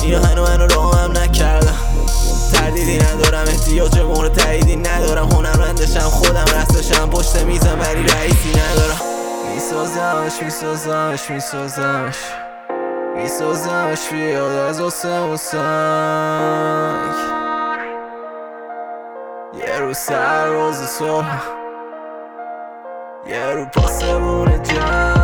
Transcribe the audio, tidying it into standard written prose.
اینا منو راه هم نکردم. تردیدی ندارم، احتیاج مهر تاییدی ندارم. هنرمندشم خودم، رستشم پشت میزم ولی رئیسی ندارم. میسازمش بیاد از آسمون سنگ. یه رو سرباز صبح، یه رو پاسمون جنگ.